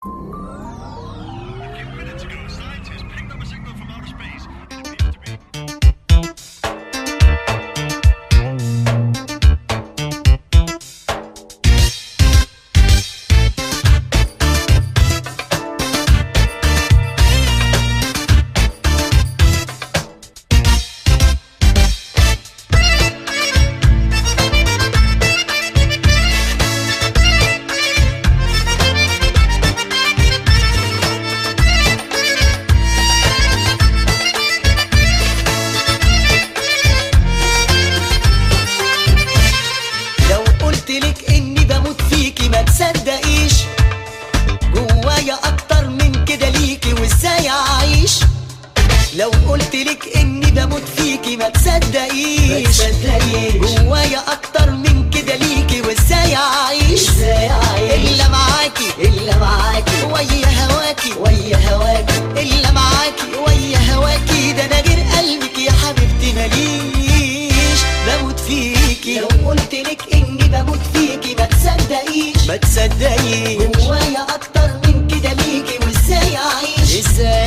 قلتلك اني بموت فيكي ما تصدقيش، جوايا اكتر من كده ليكي وازاي اعيش. لو قلتلك اني بموت فيكي ما تصدقيش، جوايا اكتر من كده ليكي وازاي اعيش. الا معاكي ويا هواكي الا معاكي ويا هواكي، ده انا غير قلبك يا حبيبتي ماليش. بموت فيكي لو قلتلك اني بموت فيكي ما تصدقيش، جوايا اكتر من كده ليكي وازاي اعيش.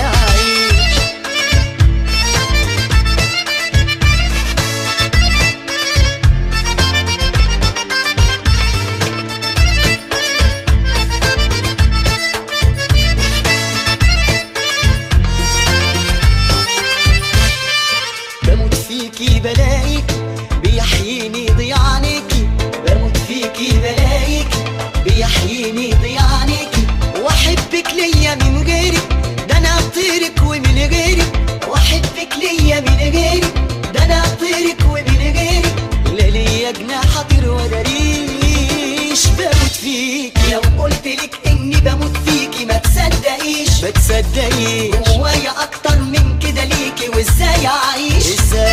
بموت فيكي بلاقيك بيحييني ضياع عينيكي، بموت فيكي بلاقيك بيحييني ضياع عينيكي. واحبك ليا من غيرك، ده انا اطيرك ومن غيرك. واحبك ليا من غيرك، ده انا اطيرك ومن غيرك. لا ليا جناح اطير ولا ريش. بموت فيكي لو قلتلك اني بموت فيكي ما تصدقيش، جوايا اكتر من كده ليكي وازاي اعيش.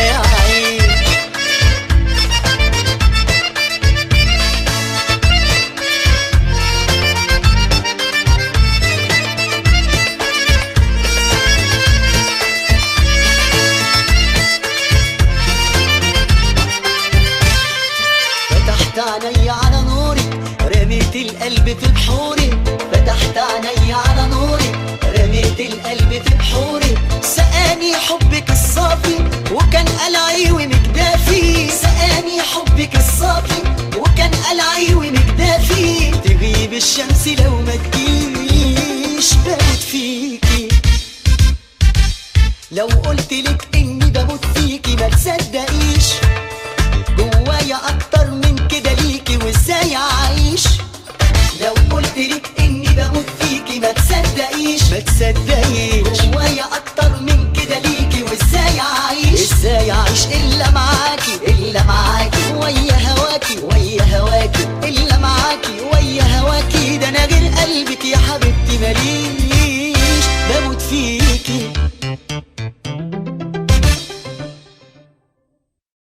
فتحت عيني على نورك، رميت القلب في بحورك. فتحت عيني على نورك، رميت القلب في بحورك. سقاني حبك الصافي وكان قلعي ومجدافي. سقاني حبك الصافي وكان قلعي ومجدافي. تغيب الشمس لو ما تجيش. بموت فيكي لو قلتلك اني بموت فيكي ما تصدقيش، جوايا اكتر من كده ليكي وازاي اعيش. لو قلتلك اني بموت فيكي ما تصدقيش، جوايا اكتر